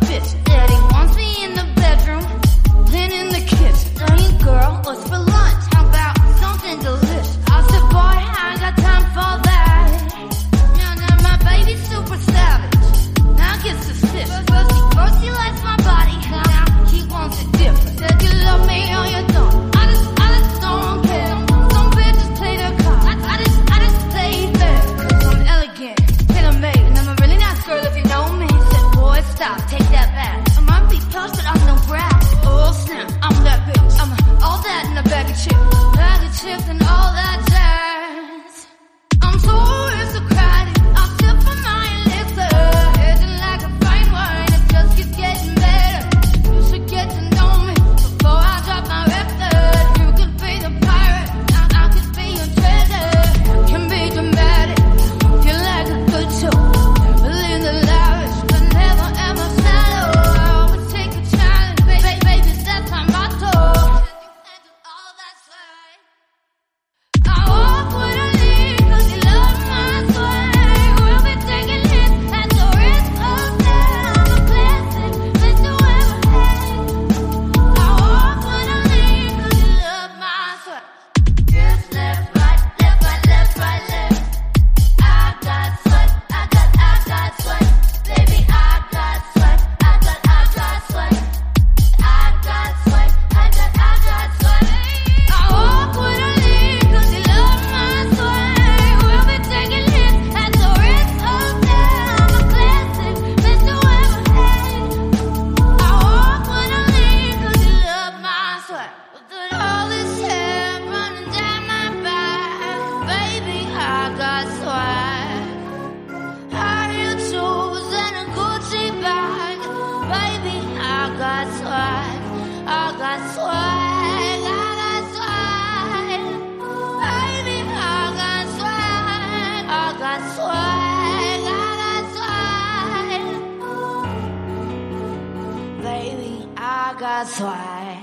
bitch. Daddy wants me in the bedroom, then in the kitchen. Hey girl, what's for lunch? How about something delicious? I said, boy, I ain't got time for that. Now my baby's super savage. Now I get suspicious. First he likes my body, now he wants it different. Said you love me or you don't. I just don't care. Some bitches play their cards. I just play fair. 'Cause I'm elegant, tailor-made, and I'm a really nice girl if you know me. Said, boy, stop, take that back. I might be tough, but I'm no brat. Oh snap, I'm that bitch. I'm all that in a bag of chips and all that jazz. I'm so aristocratic, I'll sip from my elixir. Aging like a fine wine, it just keeps getting better. You should get to know me before I drop my record. You could be the pirate, I could be your treasure. I can be dramatic, you like a good show. Never leave the lavish, but never ever shallow. I always take a challenge, baby, that's my motto. All that's right. I walk with a lead 'cause you love my swag. We'll be taking hits at the risk of death. I'm a classic, Mr. Everhead. I walk with a lead 'cause you love my swag. Yes, left, right, left, right, left, right, left. I got swag, I got swag. Baby, I got swag, I got swag. I got swag, I got swag. I walk with a lead 'cause you love my swag. We'll be taking hits at the risk of death. I'm a classic, Mr. Everhead. I walk with a lead 'cause you love my swag. With all this hair running down my back, baby, I got swag. High heel shoes and a Gucci bag, baby, I got swag. I got swag, I got swag. Baby, I got swag. I got swag, I got swag. Baby, I got swag.